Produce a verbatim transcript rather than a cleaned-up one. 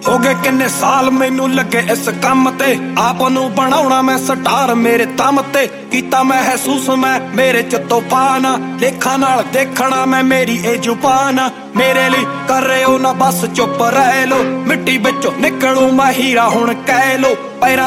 ਹੋ ਗਏ ਕਿੰਨੇ ਸਾਲ ਮੈਨੂੰ ਲੱਗੇ ਇਸ ਕੰਮ ਤੇ, ਆਪ ਨੂੰ ਬਣਾਉਣਾ ਮੈਂ ਸਟਾਰ ਮੇਰੇ ਦਮ ਤੇ। ਕੀਤਾ ਮਹਿਸੂਸ ਮੈਂ ਮੇਰੇ ਚ ਤੂਫਾਨ, ਲੇਖਾਂ ਨਾਲ ਦੇਖਣਾ ਮੈਂ ਮੇਰੀ ਇਹ ਜ਼ੁਬਾਨ। ਮੇਰੇ ਲਈ ਕਰ ਰਹੇ ਹੋ ਨਾ ਬਸ ਚੁੱਪ ਰਹਿ ਲੋ, ਮਿੱਟੀ ਵਿੱਚੋਂ ਨਿਕਲੂ ਮੈਂ ਹੀਰਾ ਹੁਣ ਕਹਿ ਲੋ।